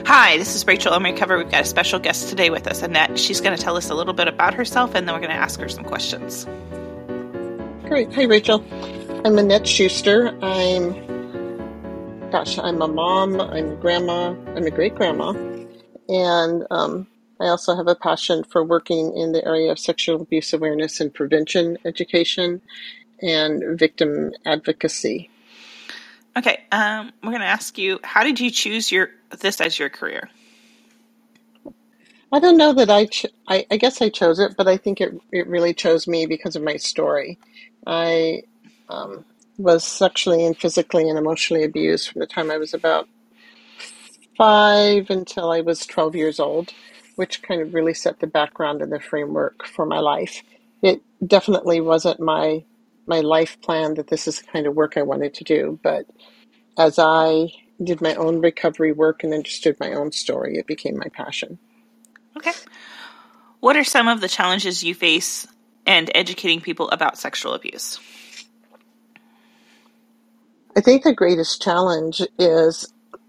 Hi, this is Rachel Emery Cover. We've got a special guest today with us, Annette. She's going to tell us a little bit about herself, and then we're going to ask her some questions. Great. Hey, Rachel. I'm Annette Schuster. I'm a mom, I'm a grandma, I'm a great-grandma, and I also have a passion for working in the area of sexual abuse awareness and prevention education and victim advocacy. Okay, we're going to ask you, how did you choose this as your career? I don't know that I guess I chose it, but I think it really chose me because of my story. I was sexually and physically and emotionally abused from the time I was about 5 until I was 12 years old, which kind of really set the background and the framework for my life. It definitely wasn't my life plan that this is the kind of work I wanted to do, but as I did my own recovery work and understood my own story, it became my passion. Okay. What are some of the challenges you face in educating people about sexual abuse? I think the greatest challenge is,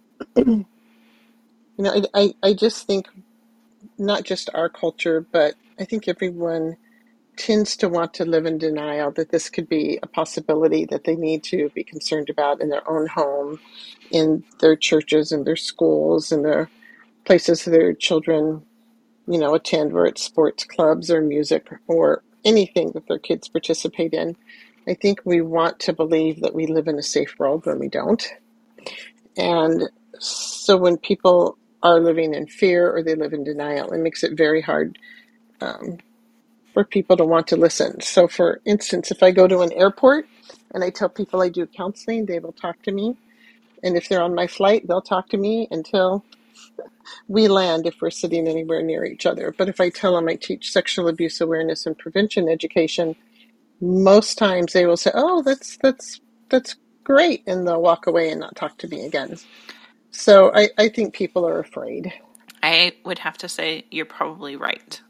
I just think not just our culture, but I think everyone tends to want to live in denial that this could be a possibility that they need to be concerned about in their own home, in their churches, in their schools, in their places their children, attend, where it's sports clubs or music or anything that their kids participate in. I think we want to believe that we live in a safe world when we don't. And so when people are living in fear or they live in denial, it makes it very hard for people to want to listen. So for instance, if I go to an airport and I tell people I do counseling, they will talk to me. And if they're on my flight, they'll talk to me until we land if we're sitting anywhere near each other. But if I tell them I teach sexual abuse awareness and prevention education, most times they will say, "Oh, that's great," and they'll walk away and not talk to me again. So I think people are afraid. I would have to say you're probably right.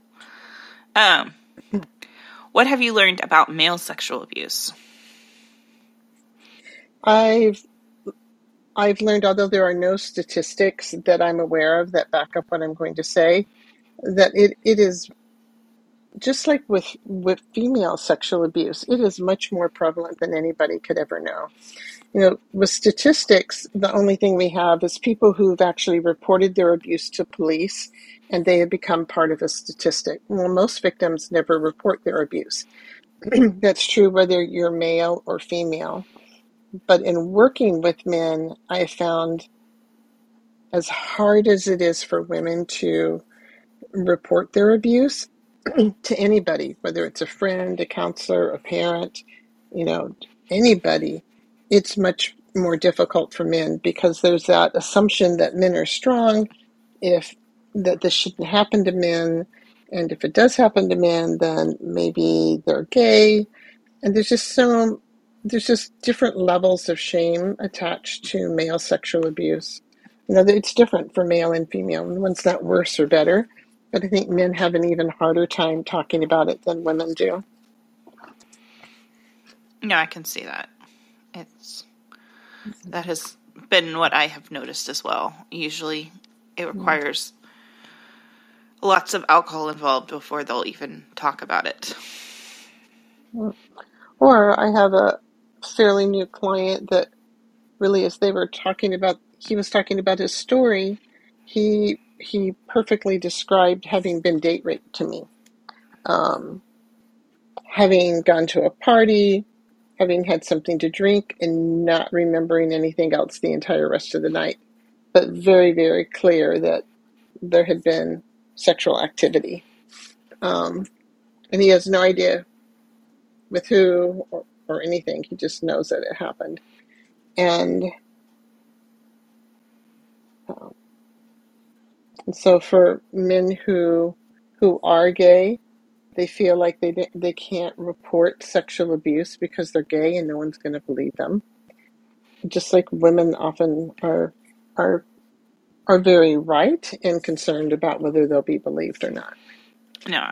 What have you learned about male sexual abuse? I've learned, although there are no statistics that I'm aware of that back up what I'm going to say, that it is just like with female sexual abuse, it is much more prevalent than anybody could ever know. With statistics, the only thing we have is people who've actually reported their abuse to police and they have become part of a statistic. Well, most victims never report their abuse. That's true whether you're male or female. But in working with men, I found as hard as it is for women to report their abuse to anybody, whether it's a friend, a counselor, a parent, anybody, it's much more difficult for men because there's that assumption that men are strong, that this shouldn't happen to men, and if it does happen to men, then maybe they're gay, and there's just different levels of shame attached to male sexual abuse. It's different for male and female. One's not worse or better, but I think men have an even harder time talking about it than women do. No, I can see that. That has been what I have noticed as well. Usually it requires lots of alcohol involved before they'll even talk about it. Or I have a fairly new client that really, as he was talking about his story, he perfectly described having been date raped to me. Having gone to a party, having had something to drink, and not remembering anything else the entire rest of the night, but very, very clear that there had been sexual activity. And he has no idea with who or anything. He just knows that it happened. And so for men who are gay, they feel like they can't report sexual abuse because they're gay and no one's going to believe them. Just like women often are very right and concerned about whether they'll be believed or not. No,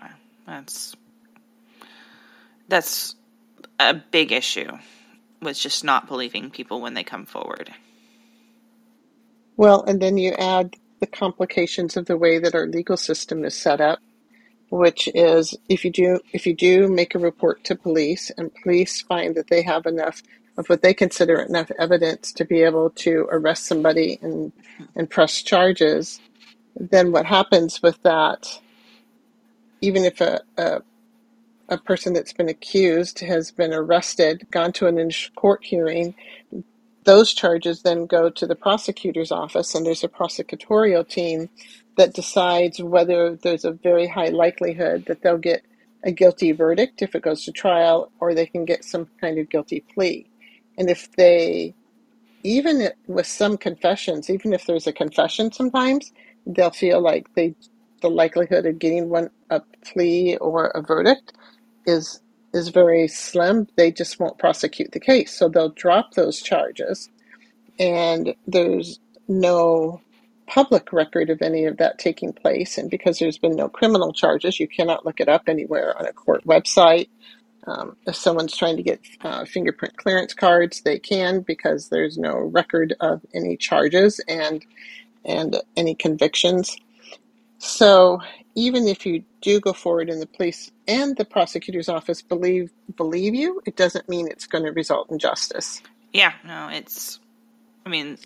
that's a big issue with just not believing people when they come forward. Well, and then you add the complications of the way that our legal system is set up, which is if you do make a report to police and police find that they have enough of what they consider enough evidence to be able to arrest somebody and press charges, then what happens with that, even if a person that's been accused has been arrested, gone to an initial court hearing, those charges then go to the prosecutor's office, and there's a prosecutorial team that decides whether there's a very high likelihood that they'll get a guilty verdict if it goes to trial, or they can get some kind of guilty plea. And if they, even with some confessions, even if there's a confession sometimes, they'll feel like the likelihood of getting a plea or a verdict is is very slim. They just won't prosecute the case. So they'll drop those charges, and there's no public record of any of that taking place. And because there's been no criminal charges, you cannot look it up anywhere on a court website. If someone's trying to get fingerprint clearance cards, they can, because there's no record of any charges and any convictions. So even if you do go forward and the police and the prosecutor's office believe you, it doesn't mean it's going to result in justice. Yeah, no, it's. I mean,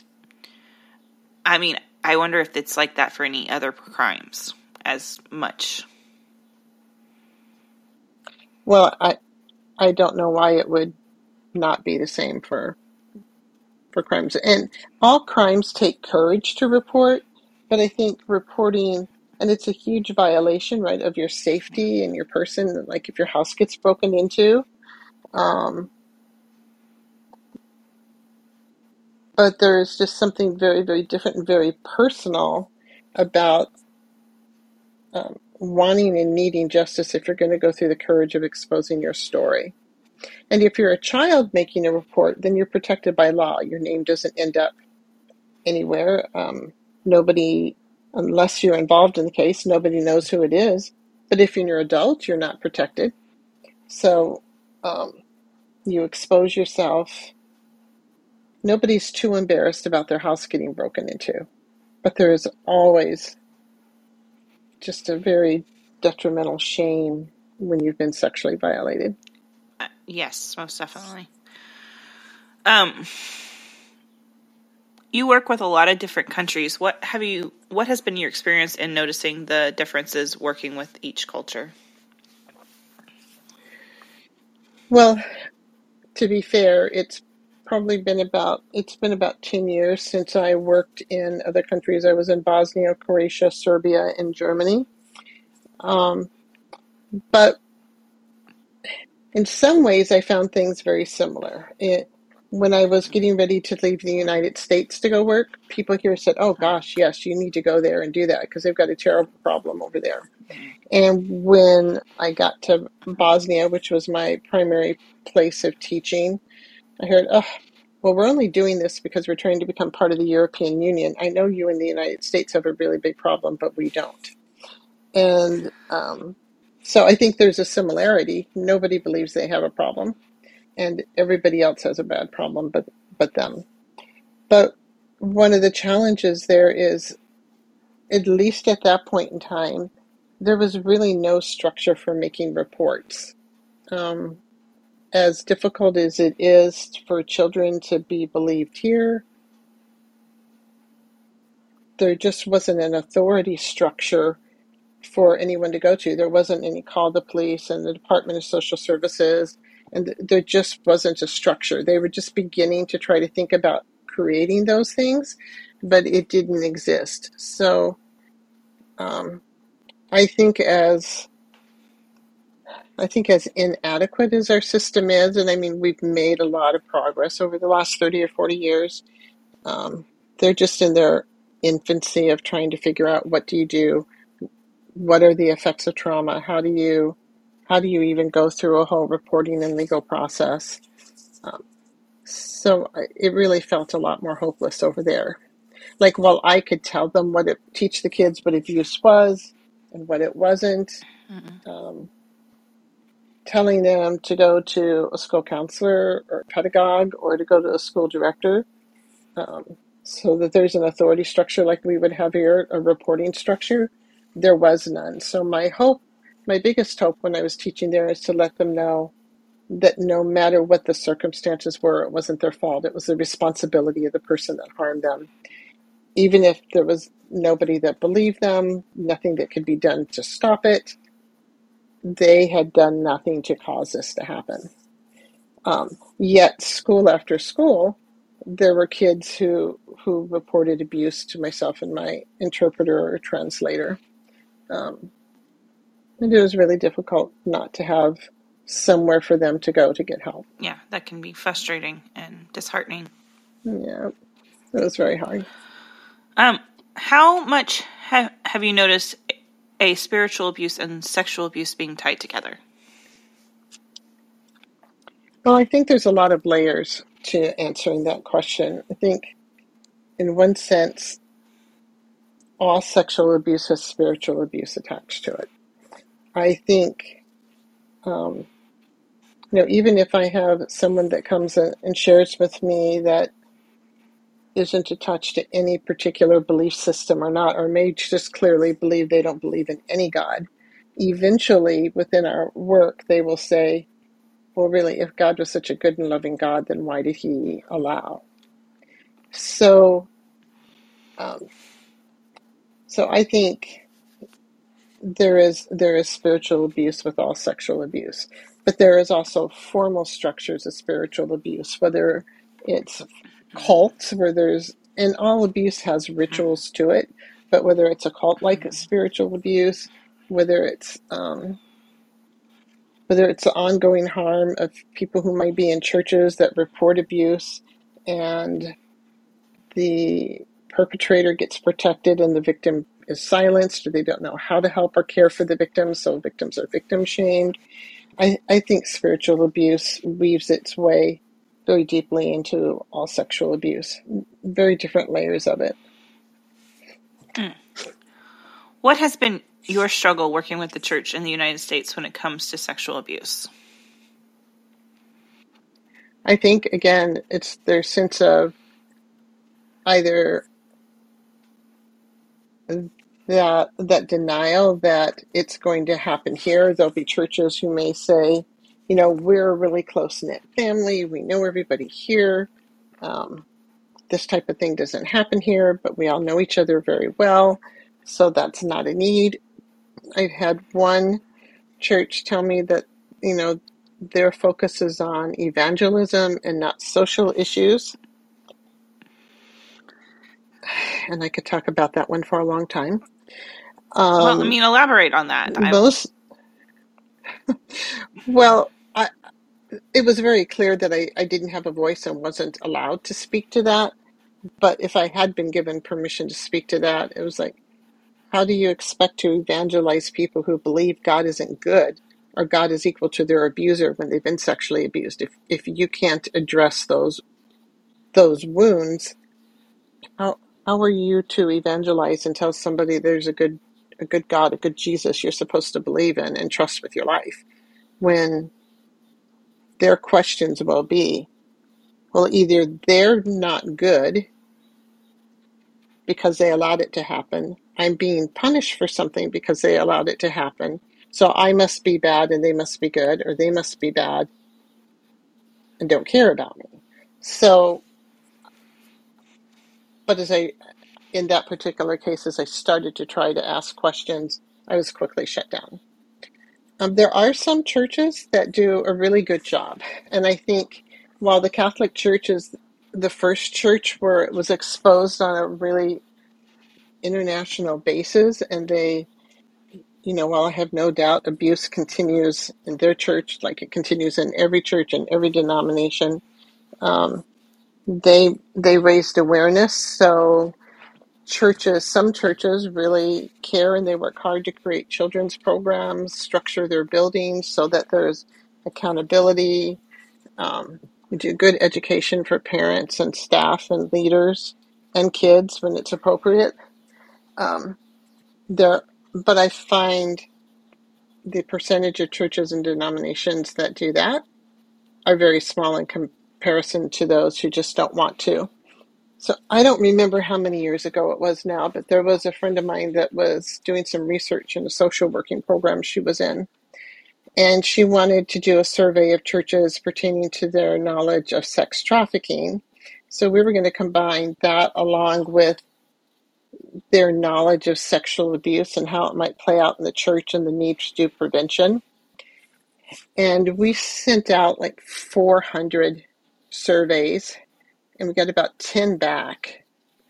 I wonder if it's like that for any other crimes as much. Well, I don't know why it would not be the same for crimes. And all crimes take courage to report, but I think reporting, and it's a huge violation, right, of your safety and your person, like if your house gets broken into. Um, but there's just something very, very different and very personal about wanting and needing justice if you're going to go through the courage of exposing your story. And if you're a child making a report, then you're protected by law. Your name doesn't end up anywhere. Nobody, unless you're involved in the case, nobody knows who it is. But if you're an adult, you're not protected. So you expose yourself. Nobody's too embarrassed about their house getting broken into. But there is always just a very detrimental shame when you've been sexually violated. Yes, most definitely. You work with a lot of different countries. What has been your experience in noticing the differences working with each culture? Well, to be fair, it's been about 10 years since I worked in other countries. I was in Bosnia, Croatia, Serbia, and Germany. But in some ways, I found things very similar. When I was getting ready to leave the United States to go work, people here said, "Oh gosh, yes, you need to go there and do that because they've got a terrible problem over there." And when I got to Bosnia, which was my primary place of teaching, I heard, "Oh, well, we're only doing this because we're trying to become part of the European Union. I know you in the United States have a really big problem, but we don't." And so I think there's a similarity. Nobody believes they have a problem, and everybody else has a bad problem but them. But one of the challenges there is, at least at that point in time, there was really no structure for making reports. As difficult as it is for children to be believed here, there just wasn't an authority structure for anyone to go to. There wasn't any call the police and the Department of Social Services, and there just wasn't a structure. They were just beginning to try to think about creating those things, but it didn't exist. So I think as inadequate as our system is, and I mean, we've made a lot of progress over the last 30 or 40 years, they're just in their infancy of trying to figure out, what do you do? What are the effects of trauma? How do you even go through a whole reporting and legal process? So it really felt a lot more hopeless over there. Like, while I could tell them teach the kids what abuse was and what it wasn't, telling them to go to a school counselor or a pedagogue or to go to a school director, so that there's an authority structure like we would have here, a reporting structure. There was none. So my biggest hope when I was teaching there is to let them know that no matter what the circumstances were, it wasn't their fault. It was the responsibility of the person that harmed them. Even if there was nobody that believed them, nothing that could be done to stop it, they had done nothing to cause this to happen. Yet, school after school, there were kids who reported abuse to myself and my interpreter or translator. And it was really difficult not to have somewhere for them to go to get help. Yeah, that can be frustrating and disheartening. Yeah, it was very hard. How much have you noticed a spiritual abuse and sexual abuse being tied together? Well, I think there's a lot of layers to answering that question. I think, in one sense, all sexual abuse has spiritual abuse attached to it. I think, even if I have someone that comes and shares with me that isn't attached to any particular belief system or not, or may just clearly believe they don't believe in any God, eventually within our work, they will say, well, really, if God was such a good and loving God, then why did he allow? So, so I think there is spiritual abuse with all sexual abuse, but there is also formal structures of spiritual abuse, whether it's cults where and all abuse has rituals to it, but whether it's a cult like spiritual abuse, whether it's the ongoing harm of people who might be in churches that report abuse and the perpetrator gets protected and the victim is silenced, or they don't know how to help or care for the victims, so victims are victim shamed. I think spiritual abuse weaves its way very deeply into all sexual abuse, very different layers of it. What has been your struggle working with the church in the United States when it comes to sexual abuse? I think, again, it's their sense of either that denial that it's going to happen here. There'll be churches who may say, we're a really close-knit family. We know everybody here. This type of thing doesn't happen here, but we all know each other very well, so that's not a need. I've had one church tell me that, their focus is on evangelism and not social issues. And I could talk about that one for a long time. Elaborate on that. It was very clear that I didn't have a voice and wasn't allowed to speak to that. But if I had been given permission to speak to that, it was like, how do you expect to evangelize people who believe God isn't good or God is equal to their abuser when they've been sexually abused? If you can't address those wounds, how are you to evangelize and tell somebody there's a good God, a good Jesus you're supposed to believe in and trust with your life, when their questions will be, well, either they're not good because they allowed it to happen. I'm being punished for something because they allowed it to happen. So I must be bad and they must be good, or they must be bad and don't care about me. So, but in that particular case, as I started to try to ask questions, I was quickly shut down. There are some churches that do a really good job. And I think while the Catholic Church is the first church where it was exposed on a really international basis, and they, while I have no doubt abuse continues in their church, like it continues in every church and every denomination, they raised awareness. So some churches really care and they work hard to create children's programs, structure their buildings so that there's accountability. We do good education for parents and staff and leaders and kids when it's appropriate. But I find the percentage of churches and denominations that do that are very small in comparison to those who just don't want to. So I don't remember how many years ago it was now, but there was a friend of mine that was doing some research in a social working program she was in. And she wanted to do a survey of churches pertaining to their knowledge of sex trafficking. So we were going to combine that along with their knowledge of sexual abuse and how it might play out in the church and the need to do prevention. And we sent out like 400 surveys, and we got about 10 back.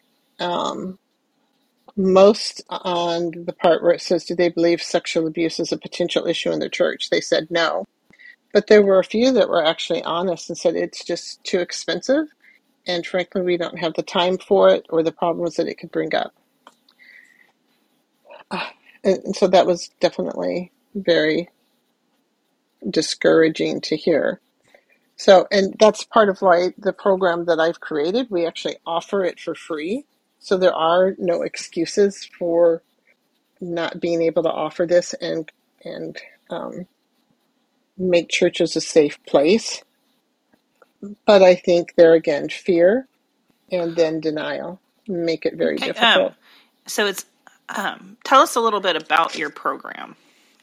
Most on the part where it says, do they believe sexual abuse is a potential issue in the church? They said no. But there were a few that were actually honest and said it's just too expensive. And frankly, we don't have the time for it or the problems that it could bring up. And so that was definitely very discouraging to hear. So, and that's part of why the program that I've created, we actually offer it for free. So there are no excuses for not being able to offer this and make churches a safe place. But I think there again, fear and then denial make it very Okay. difficult. So it's tell us a little bit about your program.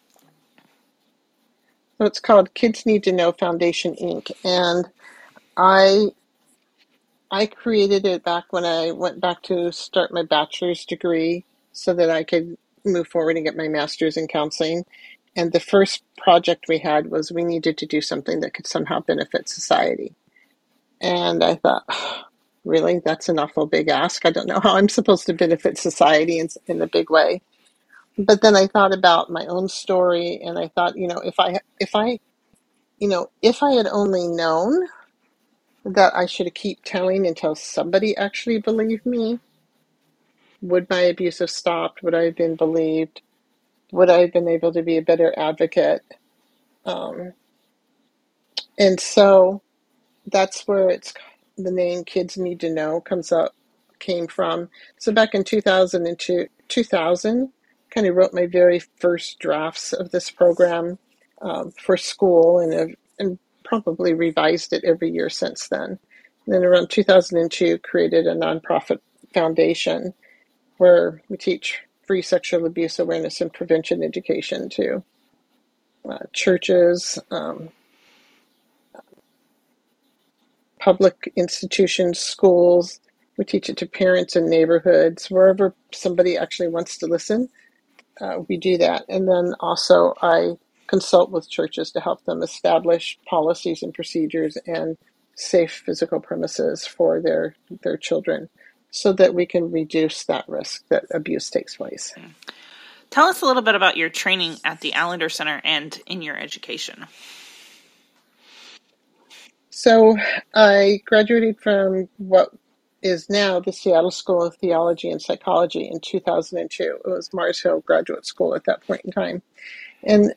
So it's called Kids Need to Know Foundation Inc. And I created it back when I went back to start my bachelor's degree so that I could move forward and get my master's in counseling. And the first project we had was we needed to do something that could somehow benefit society. And I thought, really, that's an awful big ask. I don't know how I'm supposed to benefit society in a big way. But then I thought about my own story, and I thought, if I had only known that I should keep telling until somebody actually believed me, would my abuse have stopped? Would I have been believed? Would I have been able to be a better advocate? Um, and so that's where the name Kids Need to Know came from. So back in 2000, kind of wrote my very first drafts of this program for school, and probably revised it every year since then. And then around 2002, created a nonprofit foundation where we teach free sexual abuse awareness and prevention education to churches, public institutions, schools. We teach it to parents in neighborhoods, wherever somebody actually wants to listen. We do that. And then also I consult with churches to help them establish policies and procedures and safe physical premises for their children so that we can reduce that risk that abuse takes place. Tell us a little bit about your training at the Allender Center and in your education. So I graduated from what is now the Seattle School of Theology and Psychology in 2002. It was Mars Hill Graduate School at that point in time. And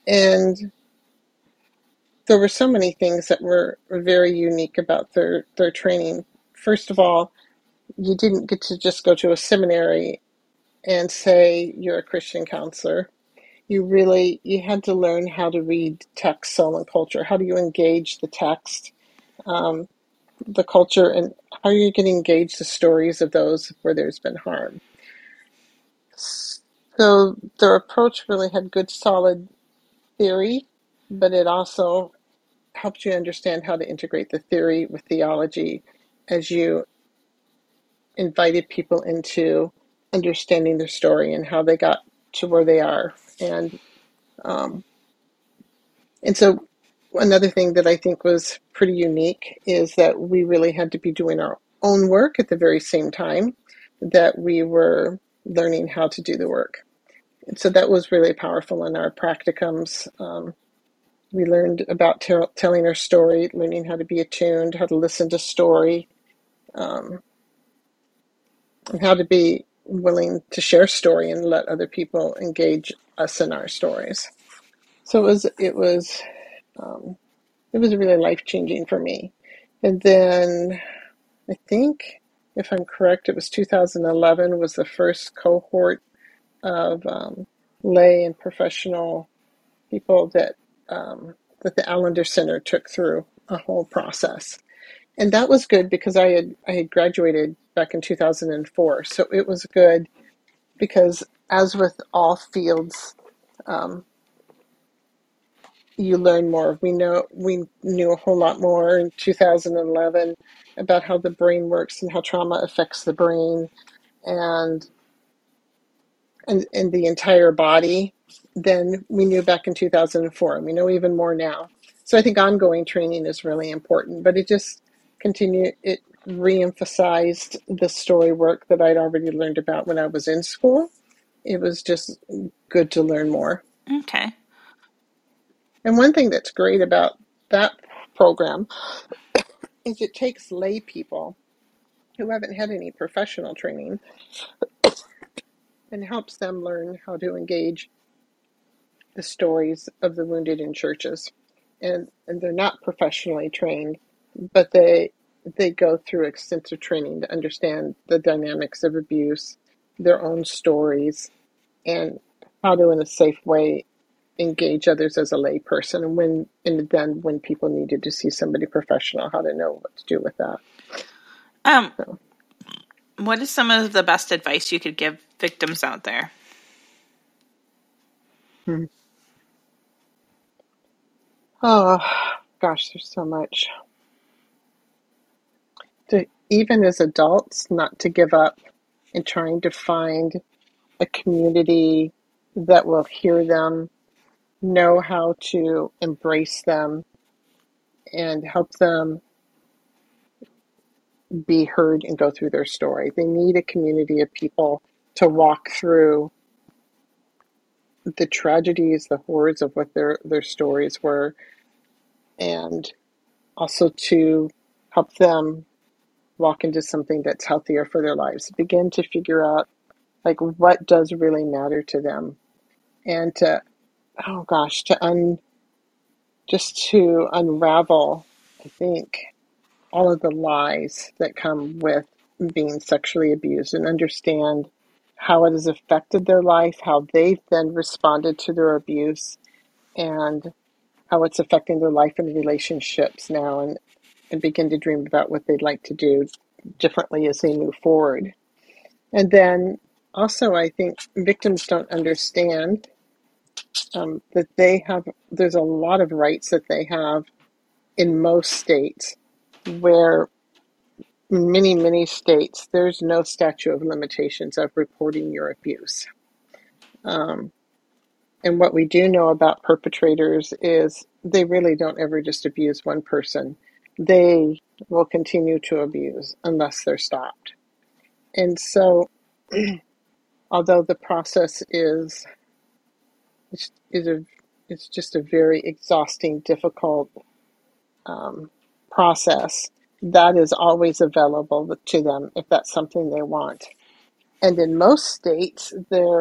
there were so many things that were very unique about their training. First of all, you didn't get to just go to a seminary and say you're a Christian counselor. You had to learn how to read text, soul, and culture. How do you engage the text, the culture, and how are you going to engage the stories of those where there's been harm? So their approach really had good, solid theory, but it also helped you understand how to integrate the theory with theology as you invited people into understanding their story and how they got to where they are. And so another thing that I think was pretty unique is that we really had to be doing our own work at the very same time that we were learning how to do the work. And so that was really powerful in our practicums. We learned about telling our story, learning how to be attuned, how to listen to story, and how to be willing to share story and let other people engage us in our stories. So it was really life-changing for me. And then I think, if I'm correct, it was 2011 was the first cohort of lay and professional people that the Allender Center took through a whole process. And that was good because I had graduated back in 2004. So it was good because, as with all fields, um, you learn more. We knew a whole lot more in 2011 about how the brain works and how trauma affects the brain and and the entire body than we knew back in 2004. And we know even more now. So I think ongoing training is really important, but it reemphasized the story work that I'd already learned about when I was in school. It was just good to learn more. Okay. And one thing that's great about that program is it takes lay people who haven't had any professional training and helps them learn how to engage the stories of the wounded in churches. And they're not professionally trained, but they go through extensive training to understand the dynamics of abuse, their own stories, and how to, in a safe way, engage others as a lay person, and then when people needed to see somebody professional, how to know what to do with that. Um, So, what is some of the best advice you could give victims out there? oh gosh, there's so much. Even as adults, not to give up and trying to find a community that will hear them, know how to embrace them, and help them be heard and go through their story. They need a community of people to walk through the tragedies, the horrors of what their stories were, and also to help them walk into something that's healthier for their lives. Begin to figure out like what does really matter to them, and to oh gosh, to unravel, I think, all of the lies that come with being sexually abused and understand how it has affected their life, how they've then responded to their abuse, and how it's affecting their life and relationships now, and begin to dream about what they'd like to do differently as they move forward. And then also, I think victims don't understand that there's a lot of rights that they have in most states, where in many, many states, there's no statute of limitations of reporting your abuse. Um, and what we do know about perpetrators is they really don't ever just abuse one person. They will continue to abuse unless they're stopped. And so, although the process is a it's just a very exhausting, difficult process, that is always available to them if that's something they want. And in most states,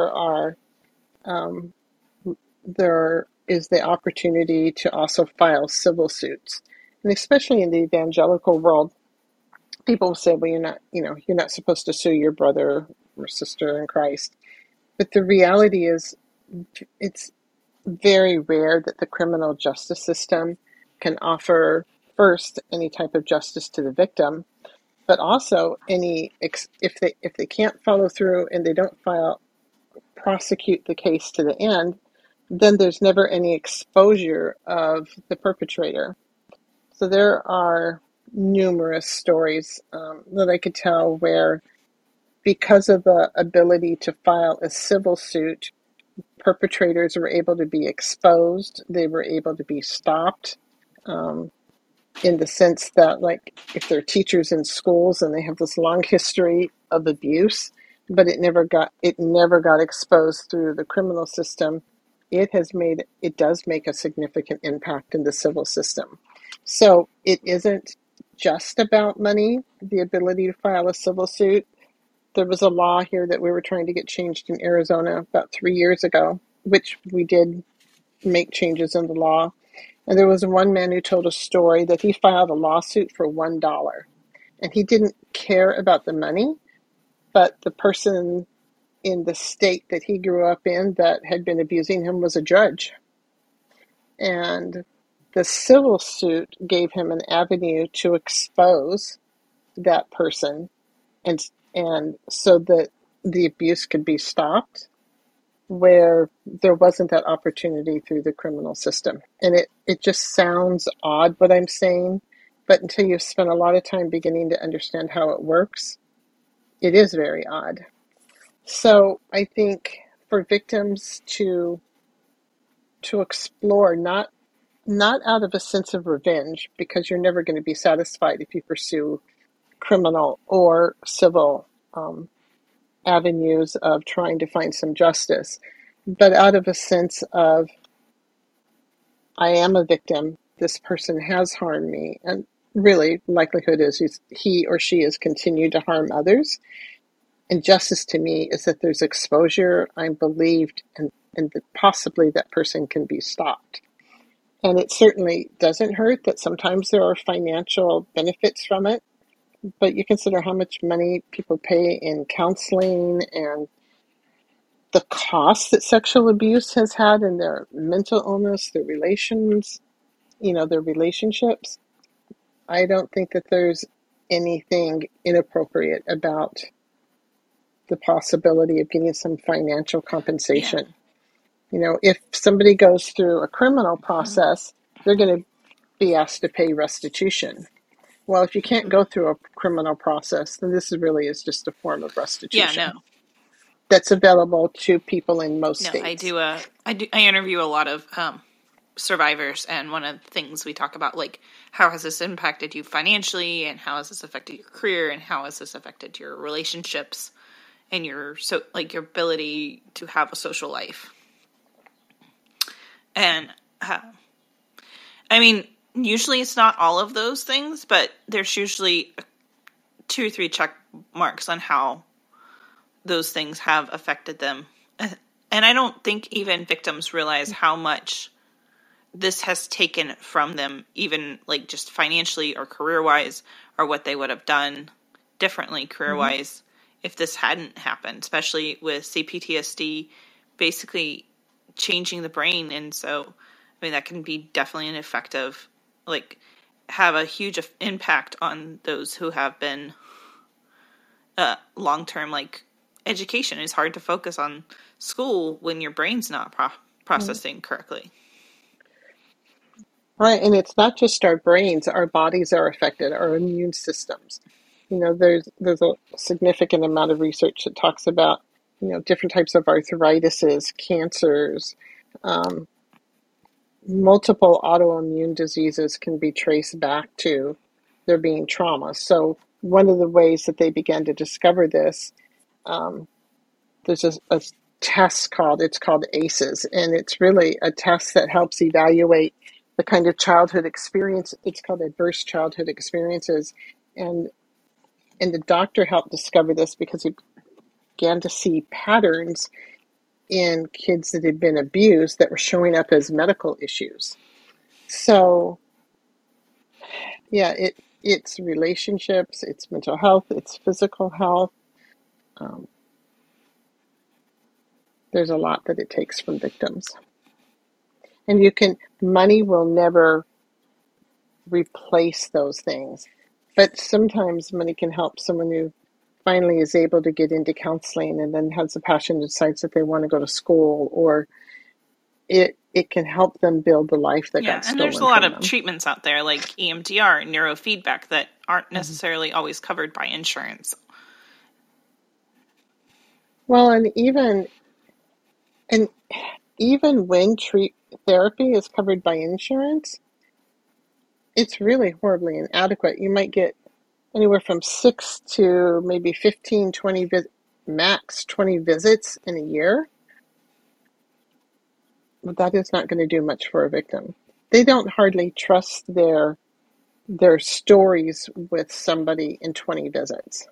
um, there is the opportunity to also file civil suits, and especially in the evangelical world, people will say, "Well, you're not supposed to sue your brother or sister in Christ." But the reality is, it's very rare that the criminal justice system can offer first any type of justice to the victim, but also if they can't follow through and they don't prosecute the case to the end, then there's never any exposure of the perpetrator. So there are numerous stories that I could tell where, because of the ability to file a civil suit, perpetrators were able to be exposed, they were able to be stopped. In the sense that, like, if they're teachers in schools and they have this long history of abuse, but it never got exposed through the criminal system, it does make a significant impact in the civil system. So it isn't just about money, the ability to file a civil suit. There was a law here that we were trying to get changed in Arizona about 3 years ago, which we did make changes in the law. And there was one man who told a story that he filed a lawsuit for $1. And he didn't care about the money, but the person in the state that he grew up in that had been abusing him was a judge. And the civil suit gave him an avenue to expose that person and and so that the abuse could be stopped, where there wasn't that opportunity through the criminal system. And it just sounds odd what I'm saying, but until you've spent a lot of time beginning to understand how it works, it is very odd. So I think for victims to explore, not out of a sense of revenge, because you're never going to be satisfied if you pursue criminal or civil avenues of trying to find some justice, but out of a sense of, I am a victim, this person has harmed me, and really likelihood is he or she has continued to harm others. And justice to me is that there's exposure, I'm believed, and that possibly that person can be stopped. And it certainly doesn't hurt that sometimes there are financial benefits from it, but you consider how much money people pay in counseling and the cost that sexual abuse has had in their mental illness, their relations, their relationships. I don't think that there's anything inappropriate about the possibility of getting some financial compensation. Yeah. If somebody goes through a criminal process, they're going to be asked to pay restitution. Well, if you can't go through a criminal process, then this really is just a form of restitution. Yeah, no. That's available to people in most No, states. I interview a lot of survivors, and one of the things we talk about, like, how has this impacted you financially, and how has this affected your career, and how has this affected your relationships and your ability to have a social life. And I mean, usually it's not all of those things, but there's usually 2 or 3 check marks on how those things have affected them. And I don't think even victims realize how much this has taken from them, even like just financially or career-wise, or what they would have done differently career-wise if this hadn't happened, especially with CPTSD basically changing the brain. And so, I mean, that can be definitely an effective, have a huge impact on those who have been long-term, education. It's hard to focus on school when your brain's not processing correctly. Right, and it's not just our brains, our bodies are affected, our immune systems. There's a significant amount of research that talks about, different types of arthritises, cancers, multiple autoimmune diseases can be traced back to there being trauma. So one of the ways that they began to discover this, there's a test called ACEs, and it's really a test that helps evaluate the kind of childhood experience. It's called adverse childhood experiences, and the doctor helped discover this because he began to see patterns in kids that had been abused that were showing up as medical issues. So, yeah, it's relationships, it's mental health, it's physical health. There's a lot that it takes from victims. And money will never replace those things. But sometimes money can help someone who finally is able to get into counseling and then has a passion, decides that they want to go to school, or it can help them build the life that got stolen from them. And there's a lot of treatments out there like EMDR and neurofeedback that aren't necessarily always covered by insurance. Well, and even when therapy is covered by insurance, it's really horribly inadequate. You might get anywhere from 6 to maybe 15, 20 max 20 visits in a year. But that is not going to do much for a victim. They don't hardly trust their stories with somebody in 20 visits.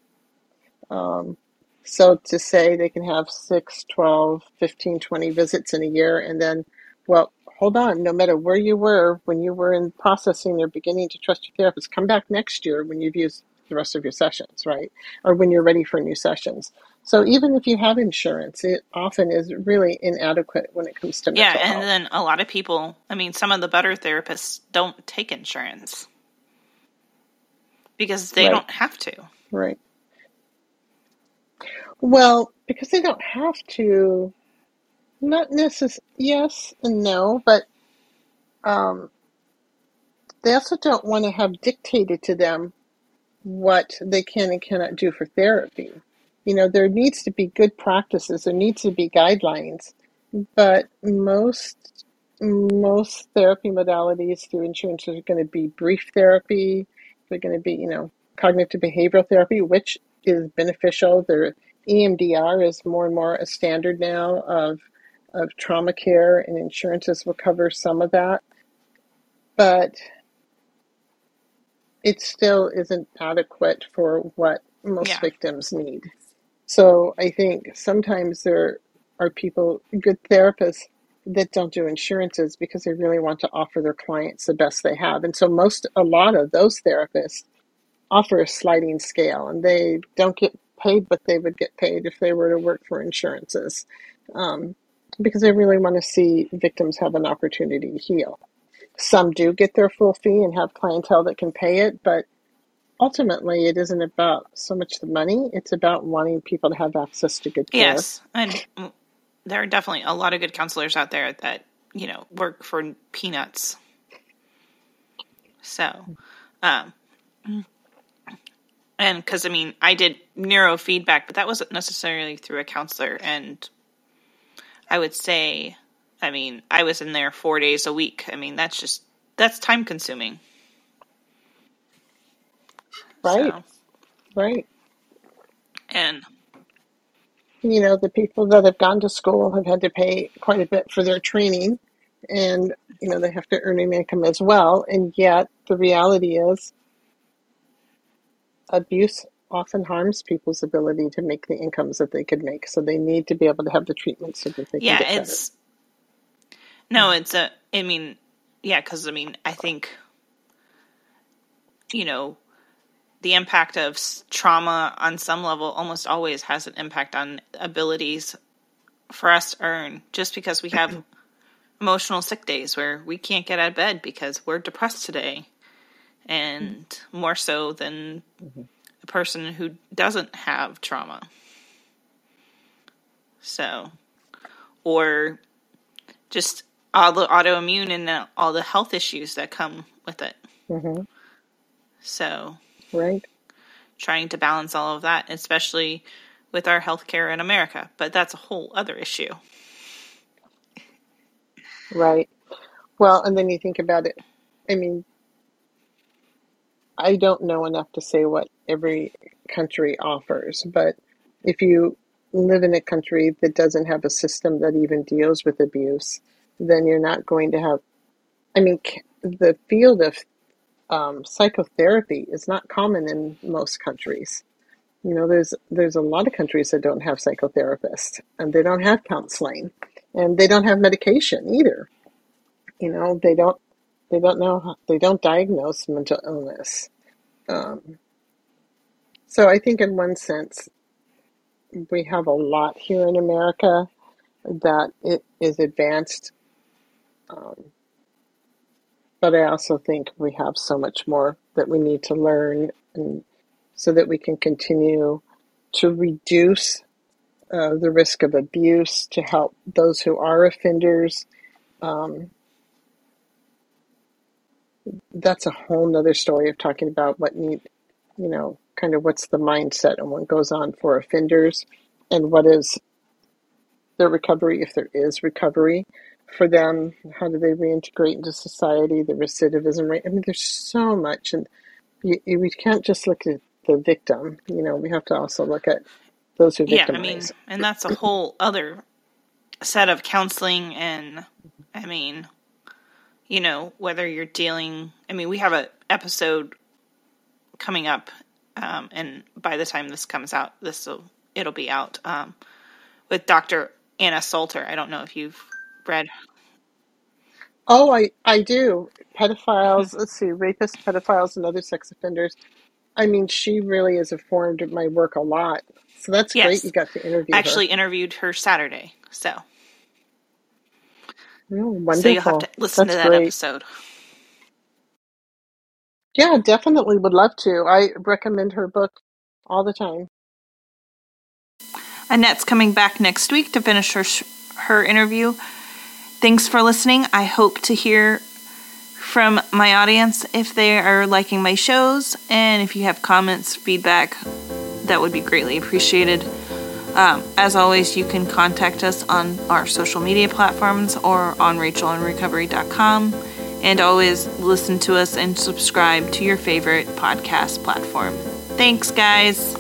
So to say they can have 6, 12, 15, 20 visits in a year, and then, well, hold on, no matter where you were when you were in processing or beginning to trust your therapist, come back next year when you've used the rest of your sessions, right? Or when you're ready for new sessions. So even if you have insurance, it often is really inadequate when it comes to mental health. Then a lot of people, some of the better therapists don't take insurance because they don't have to. Right. Well, because they don't have to, not necessarily, yes and no, but um, they also don't want to have dictated to them what they can and cannot do for therapy. There needs to be good practices, there needs to be guidelines, but most therapy modalities through insurance are going to be brief therapy. They're going to be, cognitive behavioral therapy, which is beneficial. Their EMDR is more and more a standard now of trauma care, and insurances will cover some of that. But it still isn't adequate for what most Yeah. victims need. So I think sometimes there are people, good therapists, that don't do insurances because they really want to offer their clients the best they have. And so a lot of those therapists offer a sliding scale, and they don't get paid what they would get paid if they were to work for insurances, um, because they really want to see victims have an opportunity to heal. Some do get their full fee and have clientele that can pay it, but ultimately it isn't about so much the money, it's about wanting people to have access to good care. Yes. And there are definitely a lot of good counselors out there that, work for peanuts. So, um, and because, I did neurofeedback, but that wasn't necessarily through a counselor. And I would say, I was in there 4 days a week. That's time consuming. Right, So, right. and The people that have gone to school have had to pay quite a bit for their training, and they have to earn an income as well. And yet the reality is abuse often harms people's ability to make the incomes that they could make. So they need to be able to have the treatment so that they can yeah, get better. yeah, because, I think, the impact of trauma on some level almost always has an impact on abilities for us to earn, just because we have emotional sick days where we can't get out of bed because we're depressed today, and more so than a person who doesn't have trauma. So, or just all the autoimmune and all the health issues that come with it. Mm-hmm. So, Right. trying to balance all of that, especially with our healthcare in America. But that's a whole other issue. Right. Well, and then you think about it. I don't know enough to say what every country offers, but if you live in a country that doesn't have a system that even deals with abuse, then you're not going to have. The field of psychotherapy is not common in most countries. There's a lot of countries that don't have psychotherapists, and they don't have counseling, and they don't have medication either. They don't diagnose mental illness. So I think in one sense, we have a lot here in America that it is advanced, um, but I also think we have so much more that we need to learn, and so that we can continue to reduce the risk of abuse, to help those who are offenders. Um, that's a whole nother story of talking about kind of what's the mindset and what goes on for offenders, and what is their recovery, if there is recovery for them. How do they reintegrate into society? The recidivism rate. There's so much, and we can't just look at the victim. We have to also look at those who Yeah, victimize. and that's a whole other set of counseling. And whether you're dealing, we have an episode coming up, and by the time this comes out, it'll be out, with Dr. Anna Salter. I don't know if you've read. Oh, I do. Pedophiles, let's see, rapists, pedophiles, and other sex offenders. She really has informed my work a lot. So that's great you Yes, got to interview I her. actually interviewed her Saturday. So Wonderful. you'll have to listen That's to that great. episode. Yeah, definitely would love to. I recommend her book all the time. Annette's coming back next week to finish her interview. Thanks for listening. I hope to hear from my audience if they are liking my shows, and if you have comments, feedback, that would be greatly appreciated. As always, you can contact us on our social media platforms or on rachelinrecovery.com, and always listen to us and subscribe to your favorite podcast platform. Thanks, guys.